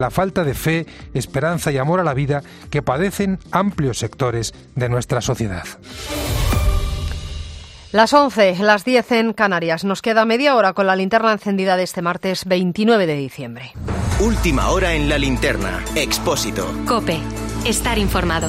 la falta de fe, esperanza y amor a la vida que padecen amplios sectores de nuestra sociedad. Las 11, las 10 en Canarias. Nos queda media hora con la linterna encendida de este martes 29 de diciembre. Última hora en la linterna. Expósito. COPE. Estar informado.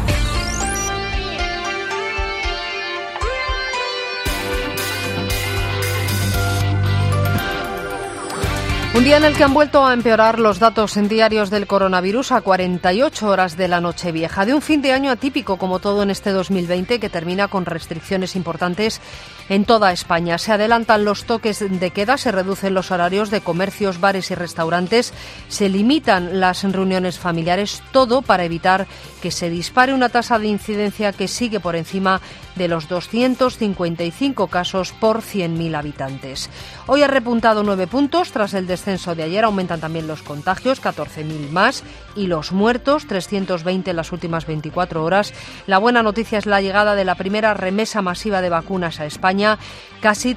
Un día en el que han vuelto a empeorar los datos en diarios del coronavirus a 48 horas de la Nochevieja, de un fin de año atípico como todo en este 2020 que termina con restricciones importantes en toda España. Se adelantan los toques de queda, se reducen los horarios de comercios, bares y restaurantes, se limitan las reuniones familiares, todo para evitar que se dispare una tasa de incidencia que sigue por encima de los 255 casos por 100.000 habitantes. Hoy ha repuntado 9 puntos tras el descenso de ayer, aumentan también los contagios, 14.000 más, y los muertos, 320 en las últimas 24 horas. La buena noticia es la llegada de la primera remesa masiva de vacunas a España, casi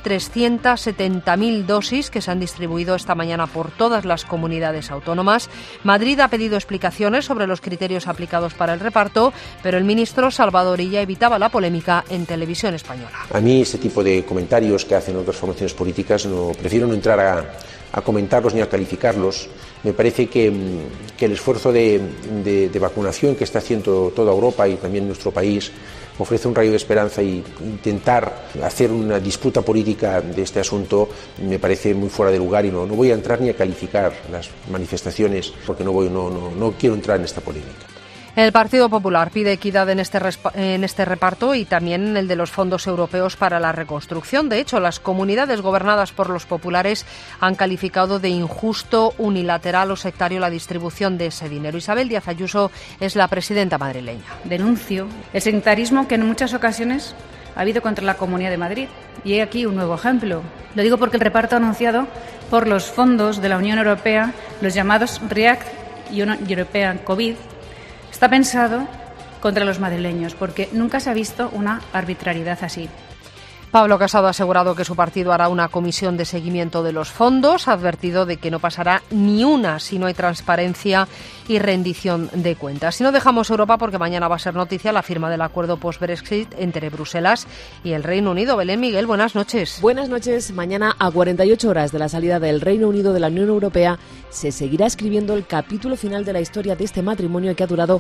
370.000 dosis que se han distribuido esta mañana por todas las comunidades autónomas. Madrid ha pedido explicaciones sobre los criterios aplicados para el reparto, pero el ministro Salvador Illa evitaba la polémica en Televisión Española. A mí ese tipo de comentarios que hacen otras formaciones políticas prefiero no entrar a comentarlos ni a calificarlos. Me parece que el esfuerzo de vacunación que está haciendo toda Europa y también nuestro país ofrece un rayo de esperanza, y intentar hacer una disputa política de este asunto me parece muy fuera de lugar, y no voy a entrar ni a calificar las manifestaciones porque no quiero entrar en esta polémica. El Partido Popular pide equidad en este reparto y también en el de los fondos europeos para la reconstrucción. De hecho, las comunidades gobernadas por los populares han calificado de injusto, unilateral o sectario la distribución de ese dinero. Isabel Díaz Ayuso es la presidenta madrileña. Denuncio el sectarismo que en muchas ocasiones ha habido contra la Comunidad de Madrid. Y he aquí un nuevo ejemplo. Lo digo porque el reparto anunciado por los fondos de la Unión Europea, los llamados REACT y European COVID, está pensado contra los madrileños, porque nunca se ha visto una arbitrariedad así. Pablo Casado ha asegurado que su partido hará una comisión de seguimiento de los fondos, ha advertido de que no pasará ni una si no hay transparencia y rendición de cuentas. Si no dejamos Europa, porque mañana va a ser noticia la firma del acuerdo post-Brexit entre Bruselas y el Reino Unido. Belén Miguel, buenas noches. Buenas noches. Mañana, a 48 horas de la salida del Reino Unido de la Unión Europea, se seguirá escribiendo el capítulo final de la historia de este matrimonio que ha durado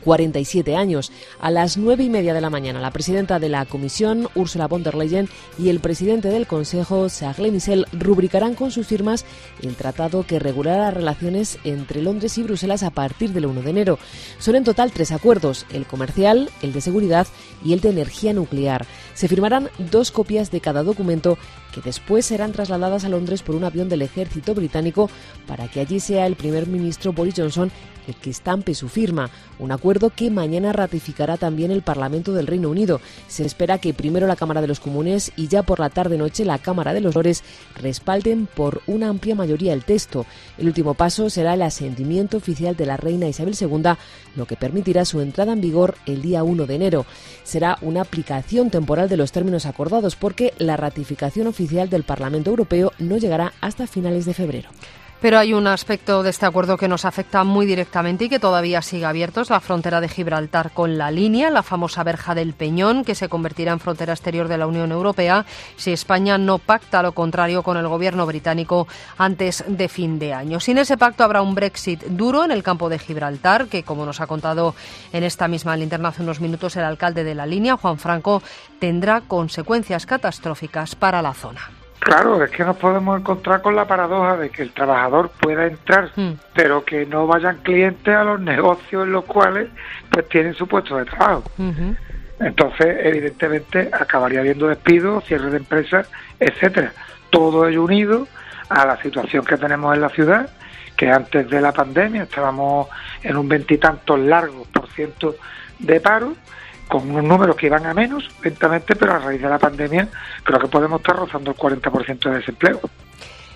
47 años. A las 9:30 de la mañana, la presidenta de la Comisión, Ursula von der Leyen, y el presidente del Consejo, Charles Michel, rubricarán con sus firmas el tratado que regulará las relaciones entre Londres y Bruselas a partir del 1 de enero. Son en total 3 acuerdos, el comercial, el de seguridad y el de energía nuclear. Se firmarán 2 copias de cada documento, que después serán trasladadas a Londres por un avión del ejército británico para que allí sea el primer ministro Boris Johnson el que estampe su firma, un acuerdo que mañana ratificará también el Parlamento del Reino Unido. Se espera que primero la Cámara de los Comunes y ya por la tarde-noche la Cámara de los Lores respalden por una amplia mayoría el texto. El último paso será el asentimiento oficial de la reina Isabel II, lo que permitirá su entrada en vigor el día 1 de enero. Será una aplicación temporal de los términos acordados, porque la ratificación oficial del Parlamento Europeo no llegará hasta finales de febrero. Pero hay un aspecto de este acuerdo que nos afecta muy directamente y que todavía sigue abierto, es la frontera de Gibraltar con la línea, la famosa verja del Peñón, que se convertirá en frontera exterior de la Unión Europea si España no pacta lo contrario con el gobierno británico antes de fin de año. Sin ese pacto habrá un Brexit duro en el campo de Gibraltar, que, como nos ha contado en esta misma linterna hace unos minutos el alcalde de la línea, Juan Franco, tendrá consecuencias catastróficas para la zona. Claro, es que nos podemos encontrar con la paradoja de que el trabajador pueda entrar, pero que no vayan clientes a los negocios en los cuales pues tienen su puesto de trabajo. Entonces, evidentemente, acabaría habiendo despidos, cierre de empresas, etcétera. Todo ello unido a la situación que tenemos en la ciudad, que antes de la pandemia estábamos en un 20 y tantos largos % de paro, con unos números que iban a menos lentamente, pero a raíz de la pandemia creo que podemos estar rozando el 40% de desempleo.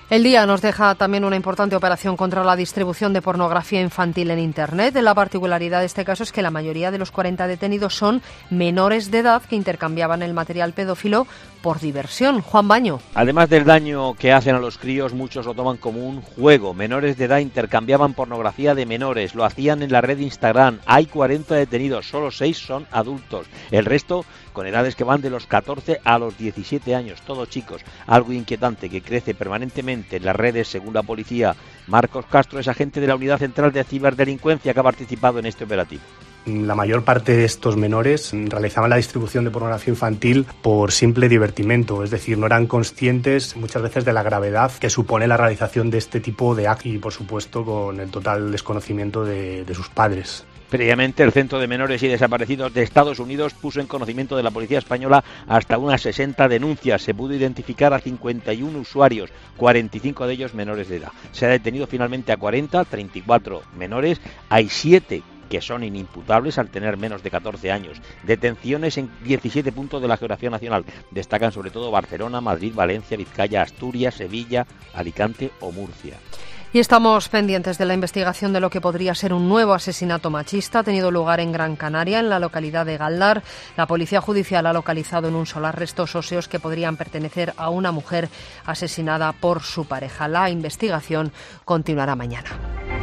El Día nos deja también una importante operación contra la distribución de pornografía infantil en Internet. La particularidad de este caso es que la mayoría de los 40 detenidos son menores de edad que intercambiaban el material pedófilo por diversión. Juan Baño. Además del daño que hacen a los críos, muchos lo toman como un juego. Menores de edad intercambiaban pornografía de menores, lo hacían en la red Instagram. Hay 40 detenidos, solo 6 son adultos. El resto con edades que van de los 14 a los 17 años, todos chicos. Algo inquietante que crece permanentemente en las redes, según la policía. Marcos Castro es agente de la Unidad Central de Ciberdelincuencia que ha participado en este operativo. La mayor parte de estos menores realizaban la distribución de pornografía infantil por simple divertimento, es decir, no eran conscientes muchas veces de la gravedad que supone la realización de este tipo de actos y, por supuesto, con el total desconocimiento de sus padres. Previamente, el Centro de Menores y Desaparecidos de Estados Unidos puso en conocimiento de la Policía Española hasta unas 60 denuncias. Se pudo identificar a 51 usuarios, 45 de ellos menores de edad. Se ha detenido finalmente a 40, 34 menores. Hay 7 que son inimputables al tener menos de 14 años. Detenciones en 17 puntos de la geografía nacional. Destacan sobre todo Barcelona, Madrid, Valencia, Vizcaya, Asturias, Sevilla, Alicante o Murcia. Y estamos pendientes de la investigación de lo que podría ser un nuevo asesinato machista. Ha tenido lugar en Gran Canaria, en la localidad de Galdar. La Policía Judicial ha localizado en un solar restos óseos que podrían pertenecer a una mujer asesinada por su pareja. La investigación continuará mañana.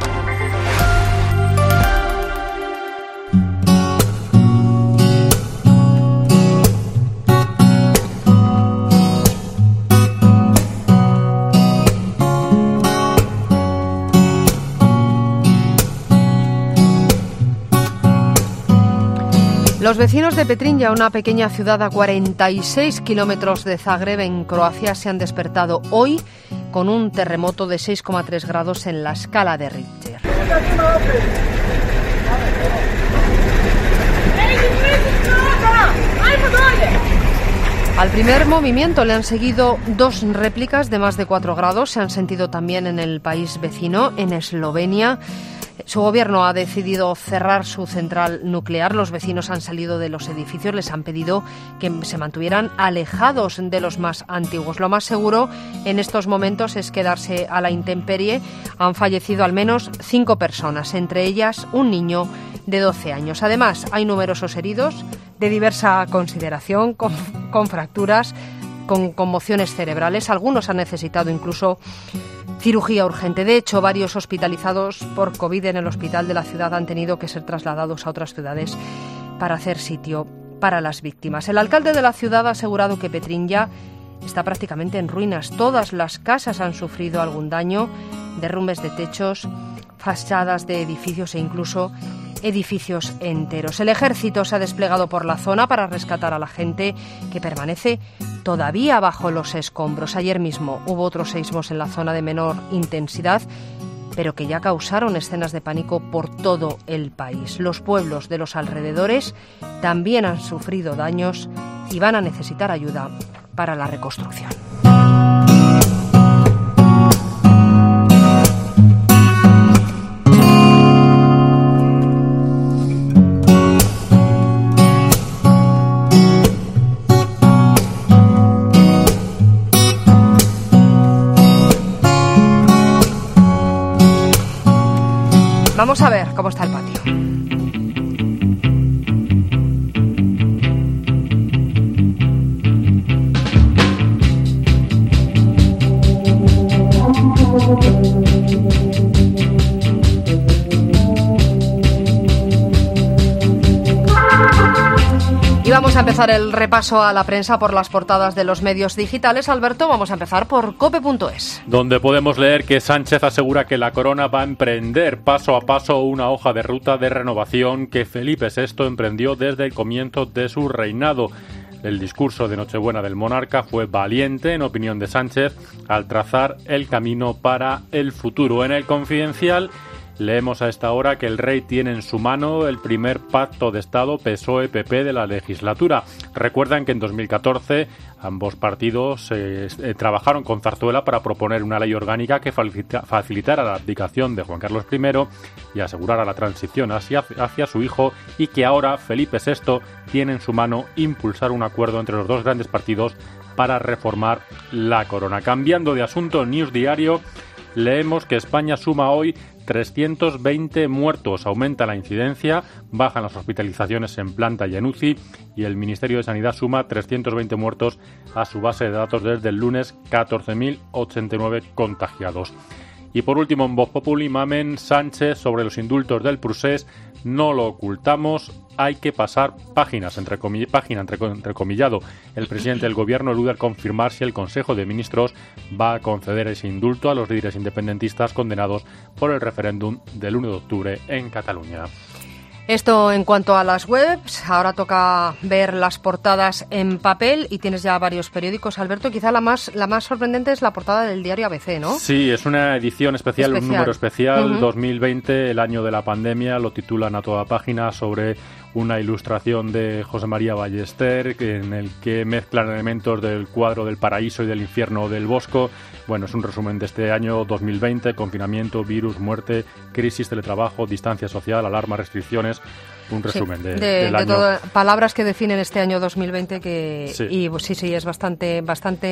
Los vecinos de Petrinja, una pequeña ciudad a 46 kilómetros de Zagreb, en Croacia, se han despertado hoy con un terremoto de 6,3 grados en la escala de Richter. Al primer movimiento le han seguido 2 réplicas de más de 4 grados. Se han sentido también en el país vecino, en Eslovenia. Su gobierno ha decidido cerrar su central nuclear. Los vecinos han salido de los edificios, les han pedido que se mantuvieran alejados de los más antiguos. Lo más seguro en estos momentos es quedarse a la intemperie. Han fallecido al menos 5 personas, entre ellas un niño de 12 años. Además, hay numerosos heridos de diversa consideración, con fracturas, con conmociones cerebrales. Algunos han necesitado incluso cirugía urgente. De hecho, varios hospitalizados por COVID en el hospital de la ciudad han tenido que ser trasladados a otras ciudades para hacer sitio para las víctimas. El alcalde de la ciudad ha asegurado que Petrinja está prácticamente en ruinas. Todas las casas han sufrido algún daño, derrumbes de techos, fachadas de edificios e incluso edificios enteros. El ejército se ha desplegado por la zona para rescatar a la gente que permanece todavía bajo los escombros. Ayer mismo hubo otros seísmos en la zona de menor intensidad, pero que ya causaron escenas de pánico por todo el país. Los pueblos de los alrededores también han sufrido daños y van a necesitar ayuda para la reconstrucción. Vamos a ver cómo está el patio. Y vamos a empezar el repaso a la prensa por las portadas de los medios digitales. Alberto, vamos a empezar por cope.es. Donde podemos leer que Sánchez asegura que la corona va a emprender paso a paso una hoja de ruta de renovación que Felipe VI emprendió desde el comienzo de su reinado. El discurso de Nochebuena del monarca fue valiente, en opinión de Sánchez, al trazar el camino para el futuro. En el Confidencial leemos a esta hora que el rey tiene en su mano el primer pacto de Estado PSOE-PP de la legislatura. Recuerdan que en 2014 ambos partidos trabajaron con Zarzuela para proponer una ley orgánica que facilitara la abdicación de Juan Carlos I y asegurara la transición hacia su hijo, y que ahora Felipe VI tiene en su mano impulsar un acuerdo entre los dos grandes partidos para reformar la corona. Cambiando de asunto, News Diario, leemos que España suma hoy 320 muertos, aumenta la incidencia, bajan las hospitalizaciones en planta y en UCI, y el Ministerio de Sanidad suma 320 muertos a su base de datos desde el lunes, 14.089 contagiados. Y por último, en Voz Populi, Mamen Sánchez sobre los indultos del Procés: no lo ocultamos, hay que pasar páginas, entrecomillado. El presidente del Gobierno elude confirmar si el Consejo de Ministros va a conceder ese indulto a los líderes independentistas condenados por el referéndum del 1 de octubre en Cataluña. Esto en cuanto a las webs. Ahora toca ver las portadas en papel y tienes ya varios periódicos, Alberto. Quizá la más sorprendente es la portada del diario ABC, ¿no? Sí, es una edición especial. Un número especial, 2020, el año de la pandemia. Lo titulan a toda página, sobre una ilustración de José María Ballester en el que mezclan elementos del cuadro del paraíso y del infierno del Bosco. Bueno, es un resumen de este año 2020, confinamiento, virus, muerte, crisis, teletrabajo, distancia social, alarma, restricciones. Un resumen del año. De palabras que definen este año 2020 que sí. Y pues, sí, es bastante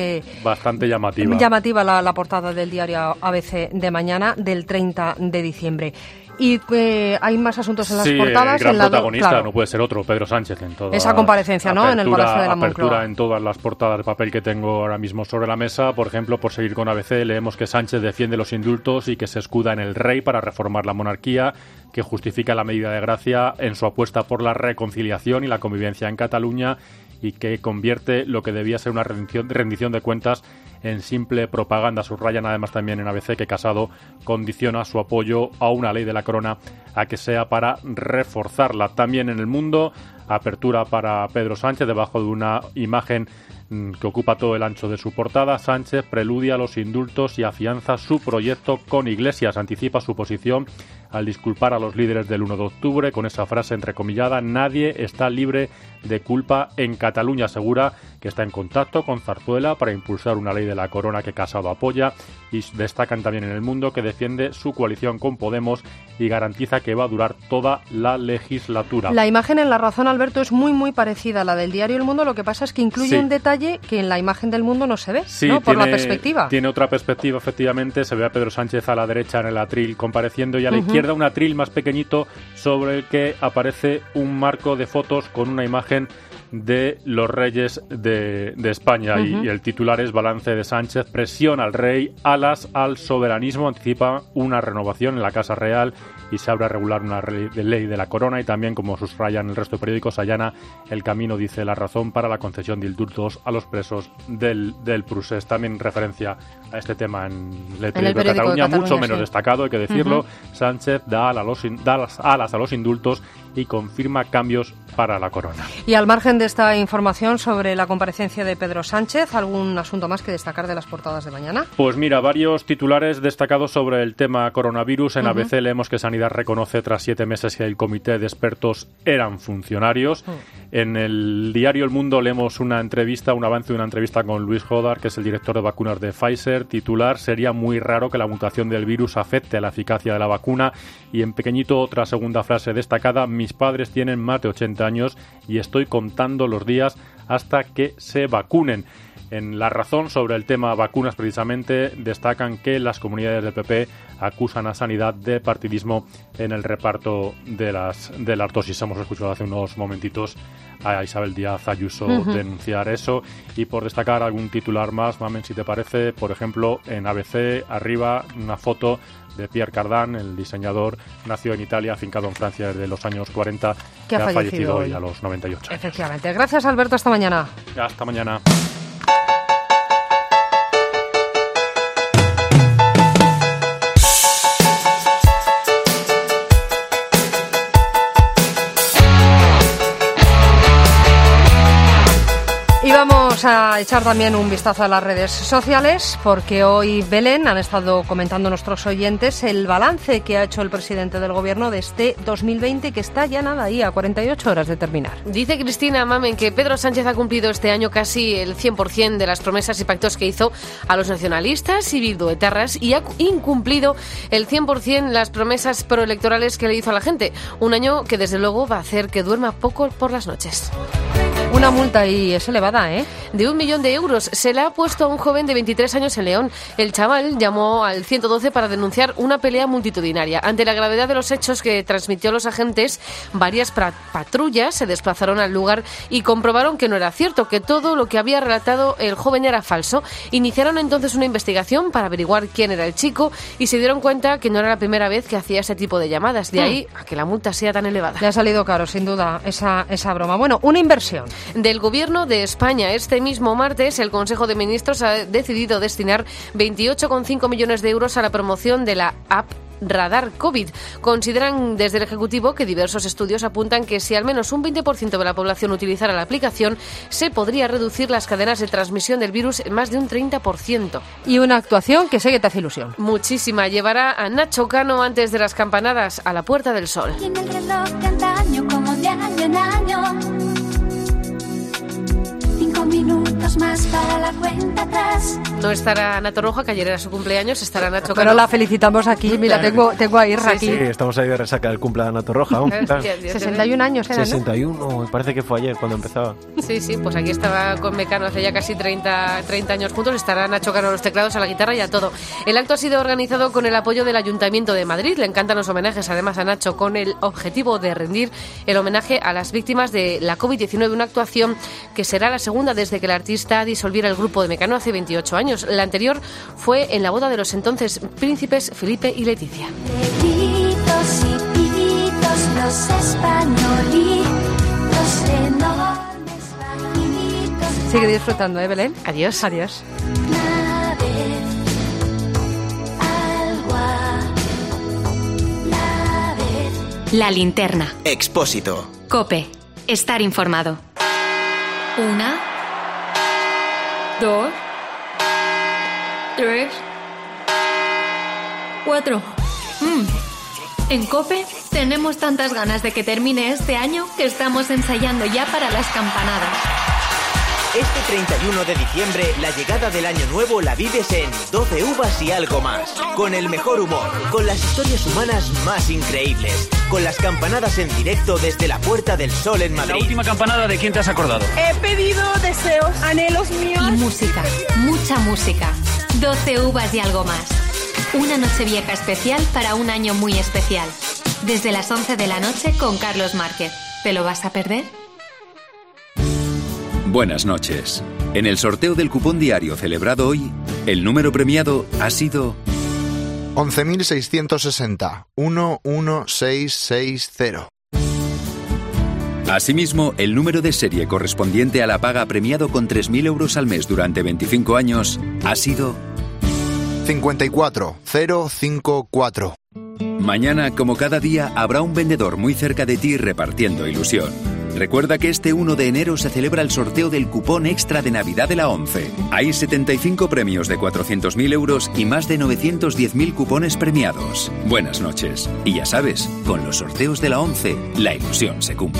llamativa. Llamativa la portada del diario ABC de mañana, del 30 de diciembre. Y hay más asuntos en las portadas. El gran protagonista no puede ser otro, Pedro Sánchez, en toda esa comparecencia, ¿no? En el Palacio de la Moncloa. Apertura en todas las portadas de papel que tengo ahora mismo sobre la mesa. Por ejemplo, por seguir con ABC, leemos que Sánchez defiende los indultos y que se escuda en el rey para reformar la monarquía, que justifica la medida de gracia en su apuesta por la reconciliación y la convivencia en Cataluña, y que convierte lo que debía ser una rendición de cuentas en simple propaganda. Subrayan además también en ABC que Casado condiciona su apoyo a una ley de la corona a que sea para reforzarla. También en El Mundo, apertura para Pedro Sánchez debajo de una imagen que ocupa todo el ancho de su portada. Sánchez preludia los indultos y afianza su proyecto con Iglesias. Anticipa su posición al disculpar a los líderes del 1 de octubre con esa frase entrecomillada: nadie está libre de culpa en Cataluña. Asegura que está en contacto con Zarzuela para impulsar una ley de la corona que Casado apoya, y destacan también en El Mundo que defiende su coalición con Podemos y garantiza que va a durar toda la legislatura. La imagen en La Razón, Alberto, es muy parecida a la del diario El Mundo. Lo que pasa es que incluye un detalle que en la imagen del Mundo no se ve, ¿no? Por la perspectiva. Tiene otra perspectiva, efectivamente. Se ve a Pedro Sánchez a la derecha en el atril compareciendo, y a la izquierda un atril más pequeñito sobre el que aparece un marco de fotos con una imagen de los reyes de España, y el titular es: balance de Sánchez, presión al rey, alas al soberanismo. Anticipa una renovación en la Casa Real y se abre a regular una ley de la corona, y también, como subrayan el resto de periódicos, allana el camino, dice La Razón, para la concesión de indultos a los presos del Procés. También referencia a este tema en el periódico de Cataluña, mucho menos destacado, hay que decirlo. Sánchez da las alas a los indultos y confirma cambios para la corona. Y al margen de esta información sobre la comparecencia de Pedro Sánchez, ¿algún asunto más que destacar de las portadas de mañana? Pues mira, varios titulares destacados sobre el tema coronavirus. En ABC leemos que Sanidad reconoce tras 7 meses que el comité de expertos eran funcionarios. En el diario El Mundo leemos un avance de una entrevista con Luis Jodar, que es el director de vacunas de Pfizer. Titular: sería muy raro que la mutación del virus afecte a la eficacia de la vacuna. Y en pequeñito, otra segunda frase destacada: mis padres tienen más de 80 años y estoy contando los días hasta que se vacunen. En La Razón, sobre el tema vacunas precisamente, destacan que las comunidades del PP acusan a Sanidad de partidismo en el reparto de las dosis. Hemos escuchado hace unos momentitos a Isabel Díaz Ayuso denunciar eso. Y por destacar algún titular más, Mamen, si te parece, por ejemplo, en ABC, arriba, una foto de Pierre Cardin, el diseñador, nació en Italia, afincado en Francia desde los años 40, que ha fallecido hoy a los 98 años. Efectivamente. Gracias, Alberto. Hasta mañana. Hasta mañana. Y vamos a echar también un vistazo a las redes sociales, porque hoy, Belén, han estado comentando nuestros oyentes el balance que ha hecho el presidente del Gobierno de este 2020, que está ya nada ahí, a 48 horas de terminar. Dice Cristina, Mamen, que Pedro Sánchez ha cumplido este año casi el 100% de las promesas y pactos que hizo a los nacionalistas y bilduetarras, y ha incumplido el 100% las promesas proelectorales que le hizo a la gente. Un año que desde luego va a hacer que duerma poco por las noches. Una multa y es elevada, ¿eh? De 1 millón de euros se le ha puesto a un joven de 23 años en León. El chaval llamó al 112 para denunciar una pelea multitudinaria. Ante la gravedad de los hechos que transmitió los agentes, varias patrullas se desplazaron al lugar y comprobaron que no era cierto, que todo lo que había relatado el joven era falso. Iniciaron entonces una investigación para averiguar quién era el chico y se dieron cuenta que no era la primera vez que hacía ese tipo de llamadas. De ahí a que la multa sea tan elevada. Le ha salido caro, sin duda, esa broma. Bueno, una inversión del Gobierno de España. Este mismo martes el Consejo de Ministros ha decidido destinar 28,5 millones de euros a la promoción de la app Radar COVID. Consideran desde el Ejecutivo que diversos estudios apuntan que si al menos un 20% de la población utilizara la aplicación, se podría reducir las cadenas de transmisión del virus en más de un 30%. Y una actuación que sé que te hace ilusión. Muchísima. Llevará a Nacho Cano antes de las campanadas a la Puerta del Sol. Y en el reloj de antaño, como de año en año, 5 minutos más para la cuenta atrás. No estará Ana Torroja, que ayer era su cumpleaños, estará Nacho Cano. Pero la felicitamos aquí, mira, tengo a Irra aquí. Sí, estamos ahí de resaca del cumple de Ana Torroja. 61 años era, 61, me parece que fue ayer cuando empezaba. Sí, pues aquí estaba con Mecano hace ya casi 30 años juntos. Estará Nacho Cano a los teclados, a la guitarra y a todo. El acto ha sido organizado con el apoyo del Ayuntamiento de Madrid. Le encantan los homenajes, además, a Nacho, con el objetivo de rendir el homenaje a las víctimas de la COVID-19, una actuación que será la segunda desde que el artista disolviera el grupo de Mecano hace 28 años. La anterior fue en la boda de los entonces príncipes Felipe y Leticia. Peditos y peditos los españolitos enormes, bajitos. Sigue disfrutando, Belén. Adiós. Adiós. La linterna. Expósito. COPE. Estar informado. 1, 2, 3, 4. En COPE tenemos tantas ganas de que termine este año que estamos ensayando ya para las campanadas. Este 31 de diciembre, la llegada del año nuevo la vives en 12 uvas y algo más. Con el mejor humor, con las historias humanas más increíbles, con las campanadas en directo desde la Puerta del Sol en Madrid. La última campanada, ¿de quién te has acordado? He pedido deseos, anhelos míos. Y música, mucha música. 12 uvas y algo más. Una Nochevieja especial para un año muy especial. Desde las 11 de la noche con Carlos Márquez. ¿Te lo vas a perder? Buenas noches. En el sorteo del cupón diario celebrado hoy, el número premiado ha sido 11.660. 11660. Asimismo, el número de serie correspondiente a la paga premiado con 3.000 euros al mes durante 25 años ha sido 54054. Mañana, como cada día, habrá un vendedor muy cerca de ti repartiendo ilusión. Recuerda que este 1 de enero se celebra el sorteo del cupón extra de Navidad de la ONCE. Hay 75 premios de 400.000 euros y más de 910.000 cupones premiados. Buenas noches. Y ya sabes, con los sorteos de la ONCE, la ilusión se cumple.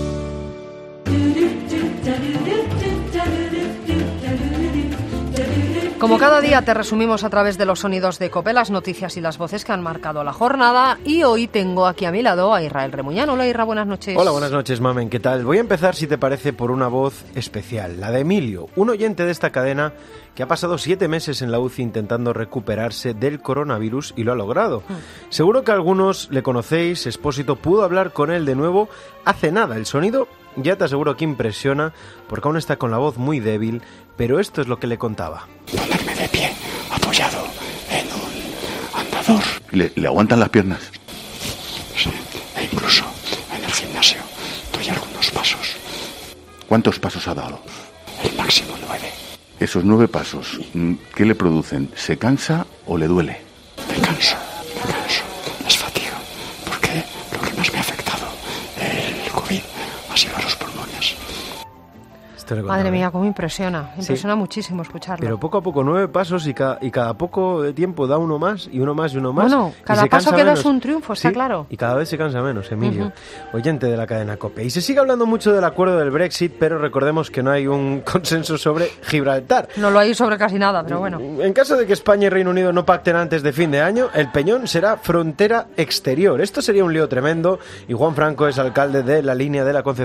Como cada día te resumimos a través de los sonidos de COPE las noticias y las voces que han marcado la jornada, y hoy tengo aquí a mi lado a Israel Remuñán. Hola Isra, buenas noches. Hola, buenas noches, Mamen, ¿qué tal? Voy a empezar, si te parece, por una voz especial, la de Emilio, un oyente de esta cadena que ha pasado 7 meses en la UCI intentando recuperarse del coronavirus y lo ha logrado. Seguro que algunos le conocéis, Expósito pudo hablar con él de nuevo hace nada. El sonido ya te aseguro que impresiona, porque aún está con la voz muy débil, pero esto es lo que le contaba. Ponerme de pie, apoyado en un andador. ¿Le aguantan las piernas? Sí, e incluso en el gimnasio doy algunos pasos. ¿Cuántos pasos ha dado? El máximo 9. Esos 9 pasos, ¿qué le producen? ¿Se cansa o le duele? Me canso, es fatiga, porque lo que más me ha afectado el COVID ha sido a los pulmones. Madre mía, cómo impresiona muchísimo escucharlo. Pero poco a poco, 9 pasos y cada poco de tiempo da uno más y uno más y uno más. Bueno, cada paso que da es un triunfo, está claro. Y cada vez se cansa menos, Emilio, oyente de la cadena COPE. Y se sigue hablando mucho del acuerdo del Brexit, pero recordemos que no hay un consenso sobre Gibraltar. No lo hay sobre casi nada, pero bueno. En caso de que España y Reino Unido no pacten antes de fin de año, el Peñón será frontera exterior. Esto sería un lío tremendo, y Juan Franco es alcalde de la Línea de la Concepción.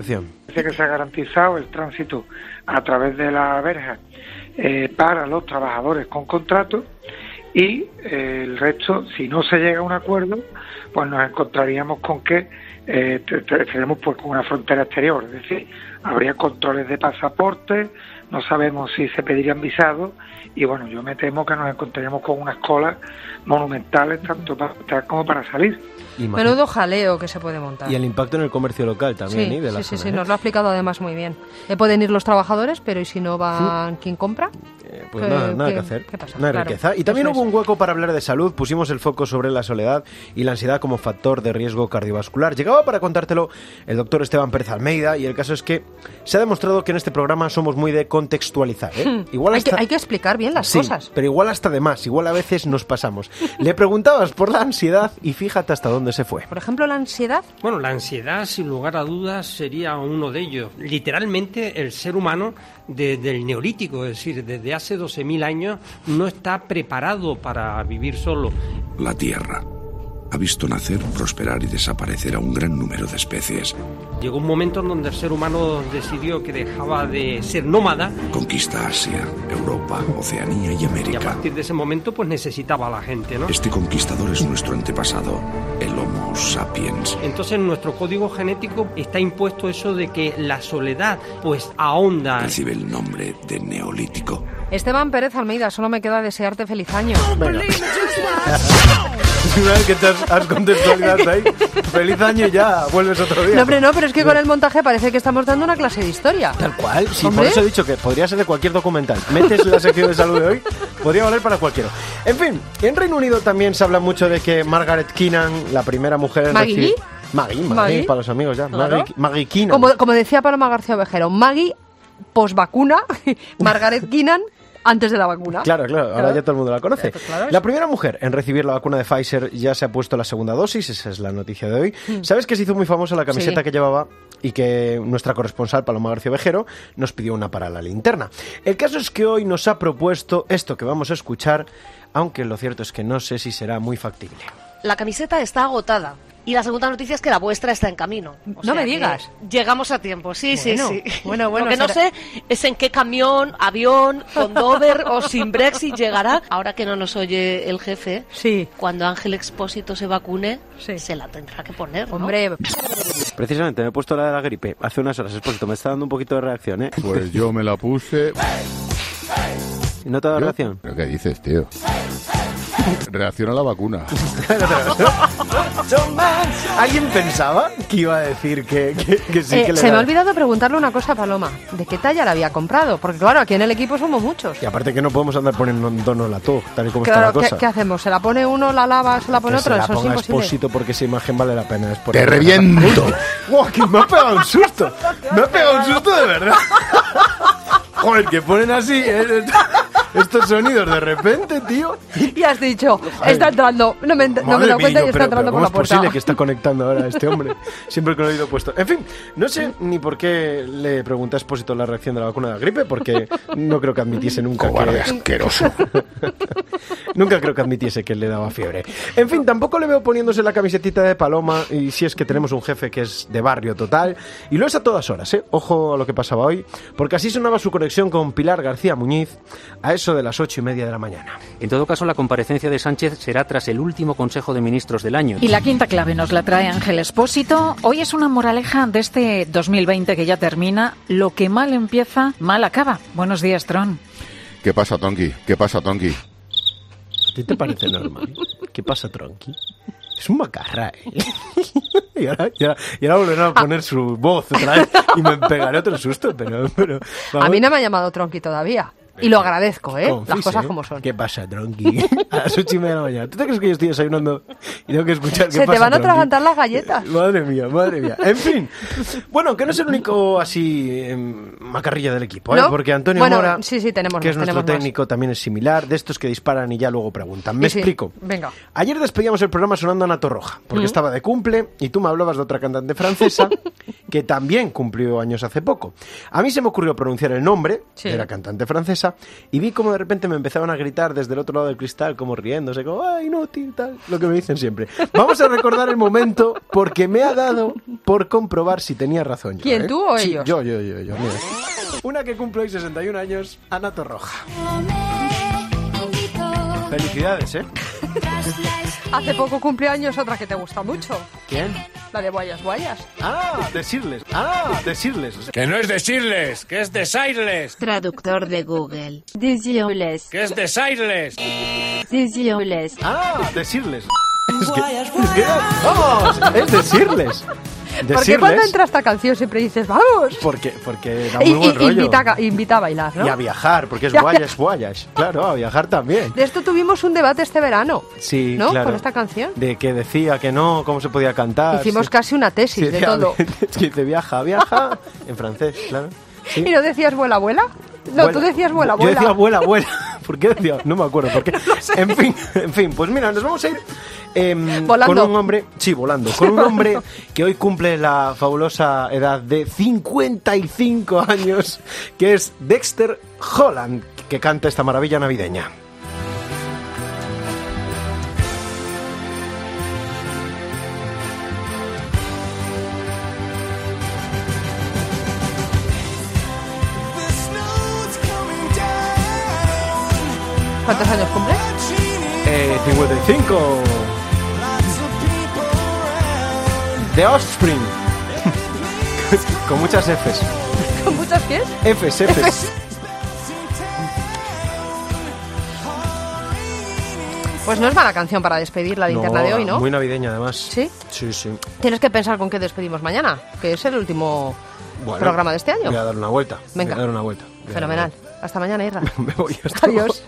Dice que se ha garantizado el tránsito a través de la verja para los trabajadores con contrato y el resto, si no se llega a un acuerdo, pues nos encontraríamos con que tenemos pues con una frontera exterior, es decir, habría controles de pasaporte, no sabemos si se pedirían visados y bueno, yo me temo que nos encontraríamos con unas colas monumentales tanto para entrar como para salir. Menudo jaleo que se puede montar. Y el impacto en el comercio local también, sí, de la sí, zona, nos lo ha explicado además muy bien. Pueden ir los trabajadores, pero ¿y si no van quien compra? Pues nada que hacer, ¿qué pasa? nada Claro, riqueza. Y también eso hubo un hueco para hablar de salud, pusimos el foco sobre la soledad y la ansiedad como factor de riesgo cardiovascular. Llegaba para contártelo el doctor Esteban Pérez Almeida y el caso es que se ha demostrado que en este programa somos muy de contextualizar. Igual hay que explicar bien las cosas. Pero igual hasta de más, igual a veces nos pasamos. Le preguntabas por la ansiedad y fíjate hasta dónde se fue. Por ejemplo, la ansiedad. Bueno, la ansiedad, sin lugar a dudas, sería uno de ellos. Literalmente, el ser humano desde el Neolítico, es decir, desde hace 12.000 años, no está preparado para vivir solo. La Tierra ha visto nacer, prosperar y desaparecer a un gran número de especies. Llegó un momento en donde el ser humano decidió que dejaba de ser nómada. Conquista Asia, Europa, Oceanía y América. Y a partir de ese momento, pues necesitaba a la gente, ¿no? Este conquistador es nuestro antepasado, el Homo sapiens. Entonces, en nuestro código genético está impuesto eso de que la soledad, pues, ahonda. Recibe el nombre de Neolítico. Esteban Pérez Almeida, solo me queda desearte feliz año. Venga. Una vez que te has contextualizado ahí, feliz año y ya vuelves otro día. No, hombre, no, pero es que con el montaje parece que estamos dando una clase de historia. Tal cual, sí, ¿Hombre? por eso he dicho que podría ser de cualquier documental. Metes la sección de salud de hoy, podría valer para cualquiera. En fin, en Reino Unido también se habla mucho de que Margaret Keenan, la primera mujer en recibir... Maggie, para los amigos ya. Claro. Maggie Keenan. Como decía Paloma García Ovejero, Maggie posvacuna, Margaret Keenan antes de la vacuna. Claro, ahora ya todo el mundo la conoce. Claro. La primera mujer en recibir la vacuna de Pfizer ya se ha puesto la segunda dosis, esa es la noticia de hoy. ¿Sabes que se hizo muy famosa la camiseta que llevaba y que nuestra corresponsal Paloma García Ovejero nos pidió una para la linterna? El caso es que hoy nos ha propuesto esto que vamos a escuchar, aunque lo cierto es que no sé si será muy factible. La camiseta está agotada. Y la segunda noticia es que la vuestra está en camino. No me digas. Llegamos a tiempo, sí. Bueno. Lo que no sé es en qué camión, avión, con Dover o sin Brexit llegará. Ahora que no nos oye el jefe, cuando Ángel Expósito se vacune, se la tendrá que poner, ¿no? Hombre. Precisamente, me he puesto la de la gripe hace unas horas. Expósito, me está dando un poquito de reacción, ¿eh? Pues yo me la puse... ¿No te da reacción? ¿Pero qué dices, tío? Reacciona a la vacuna. ¿Alguien pensaba que iba a decir que sí que le Se me ha olvidado preguntarle una cosa a Paloma. ¿De qué talla la había comprado? Porque claro, aquí en el equipo somos muchos. Y aparte que no podemos andar poniéndonos la todo, tal y como está la cosa. ¿Qué hacemos? ¿Se la pone uno, la lava, se la pone otro? Se la Eso es ponga imposible. Expósito porque esa imagen vale la pena. Es por ¡Te reviento! ¡Wow, que me ha pegado un susto! ¡Me ha pegado un susto de verdad! Joder, que ponen así estos sonidos de repente, tío. Y has dicho, está entrando, no me he dado cuenta y está entrando por la puerta. ¿Cómo es posible que está conectando ahora este hombre? Siempre con el oído puesto. En fin, no sé ni por qué le pregunté a Expósito la reacción de la vacuna de la gripe, porque no creo que admitiese nunca Cobarde asqueroso. Nunca creo que admitiese que le daba fiebre. En fin, tampoco le veo poniéndose la camisetita de Paloma, y si es que tenemos un jefe que es de barrio total, y lo es a todas horas, ¿eh? Ojo a lo que pasaba hoy, porque así sonaba su conexión con Pilar García Muñiz a eso de las 8:30 de la mañana. En todo caso, la comparecencia de Sánchez será tras el último Consejo de Ministros del año. Y la quinta clave nos la trae Ángel Expósito. Hoy es una moraleja de este 2020 que ya termina. Lo que mal empieza, mal acaba. Buenos días, Tron. ¿Qué pasa, Tonki? ¿A ti te parece normal? ¿Qué pasa, Tronqui? Es un macarra, ¿eh? Y ahora volverán a poner su voz otra vez y me pegaré otro susto, pero vamos. A mí no me ha llamado Tronqui todavía. Y lo agradezco, ¿eh? Confíse, las cosas como son. ¿Qué pasa, Tronqui? A las 8:30 de la mañana. ¿Tú te crees que yo estoy desayunando y tengo que escuchar qué Se pasa, te van a Tronqui? atragantar las galletas. Madre mía. En fin. Bueno, que no es el único así macarrilla del equipo, ¿eh? ¿No? Porque Antonio Bueno, Mora, tenemos que es más, nuestro tenemos técnico, también es similar, de estos que disparan y ya luego preguntan. Me explico. Venga. Ayer despedíamos el programa sonando a Ana Torroja, porque estaba de cumple y tú me hablabas de otra cantante francesa que también cumplió años hace poco. A mí se me ocurrió pronunciar el nombre de la cantante francesa y vi como de repente me empezaban a gritar desde el otro lado del cristal, como riéndose, como ¡ay, inútil! Tal, lo que me dicen siempre. Vamos a recordar el momento porque me ha dado por comprobar si tenía razón yo. ¿Quién, tú o sí, ellos? Yo. Mira. Una que cumple hoy 61 años, Ana Torroja. Felicidades, ¿eh? Hace poco cumpleaños otra que te gusta mucho. ¿Quién? La de Guayas Guayas. De Shirless. Que no es de Shirless, que es de Sideless. Traductor de Google. Desioless. Que es de Sideless. Desioless. De Shirless. ¡Vamos! Es de Shirless. ¿Por qué cuando entra esta canción siempre dices ¡vamos? Porque da muy buen rollo. Invita a bailar, ¿no? Y a viajar, porque es Guayas. Claro, a viajar también. De esto tuvimos un debate este verano. Sí, ¿no? Claro. Con esta canción. De que decía que no, cómo se podía cantar. Hicimos casi una tesis de todo. Dice viaja, en francés, claro. ¿Sí? ¿Y no decías vuela, vuela? No, vuela. Tú decías vuela, vuela. Yo decía vuela. ¿Por qué decía? No me acuerdo por qué. No sé. En fin, pues mira, nos vamos a ir volando. Con un hombre, sí, volando, con un hombre que hoy cumple la fabulosa edad de 55 años, que es Dexter Holland, que canta esta maravilla navideña. ¿Cuántos años cumple? 55. The Offspring. Con muchas Fs. ¿Con muchas qué? Fs. Pues no es mala canción para despedir la linterna de hoy, ¿no? Muy navideña, además. ¿Sí? Sí. Tienes que pensar con qué despedimos mañana, que es el último programa de este año. Voy a dar una vuelta. Venga. Voy a dar una vuelta. Fenomenal. Hasta mañana, Irra. Me voy. Hasta Adiós.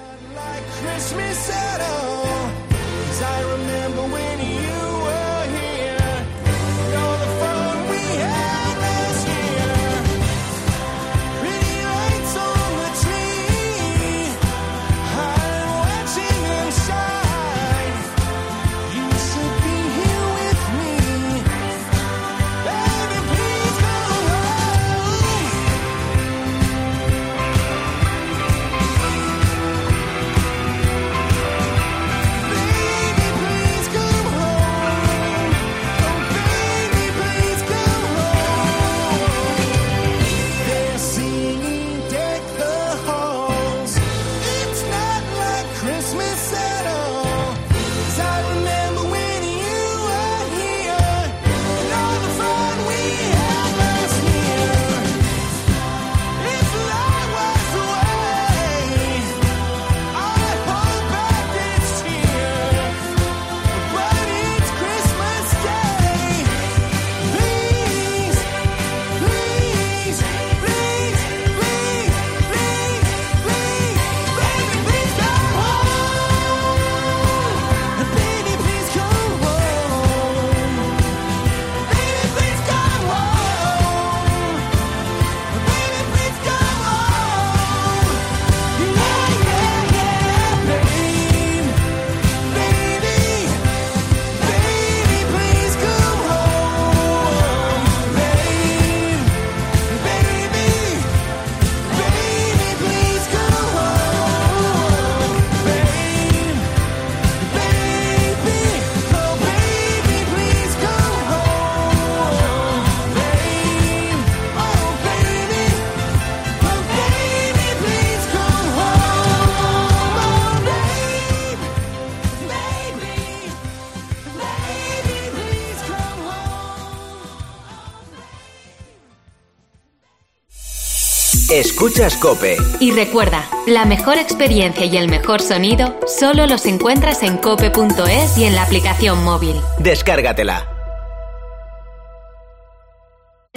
Escuchas COPE. Y recuerda, la mejor experiencia y el mejor sonido solo los encuentras en cope.es y en la aplicación móvil. Descárgatela.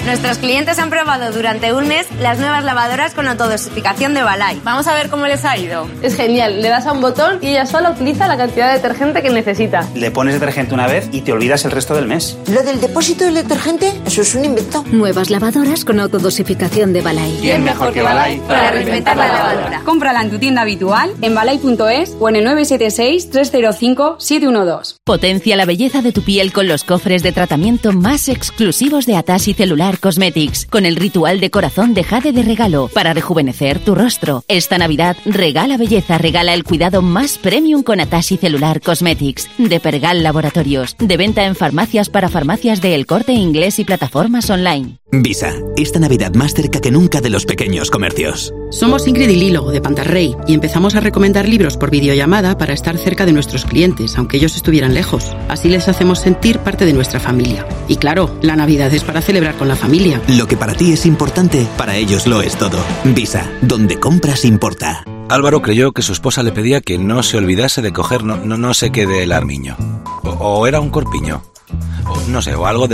Nuestros clientes han probado durante un mes las nuevas lavadoras con autodosificación de Balay. Vamos a ver cómo les ha ido. Es genial, le das a un botón y ella sola utiliza la cantidad de detergente que necesita. Le pones detergente una vez y te olvidas el resto del mes. Lo del depósito del detergente, eso es un invento. Nuevas lavadoras con autodosificación de Balay. ¿Quién mejor que Balay para reinventar la lavadora? Cómprala en tu tienda habitual, en balay.es o en el 976-305-712. Potencia la belleza de tu piel con los cofres de tratamiento más exclusivos de Atassi Cellular Cosmetics, con el ritual de corazón de jade de regalo para rejuvenecer tu rostro. Esta Navidad regala belleza, regala el cuidado más premium con Atassi Cellular Cosmetics de Pergal Laboratorios, de venta en farmacias para farmacias de El Corte Inglés y plataformas online. Visa, esta Navidad más cerca que nunca de los pequeños comercios. Somos Ingrid y Lilo, de Pantarrey, y empezamos a recomendar libros por videollamada para estar cerca de nuestros clientes, aunque ellos estuvieran lejos. Así les hacemos sentir parte de nuestra familia. Y claro, la Navidad es para celebrar con la familia. Lo que para ti es importante, para ellos lo es todo. Visa, donde compras importa. Álvaro creyó que su esposa le pedía que no se olvidase de coger no sé qué del armiño. O era un corpiño. O no sé, o algo de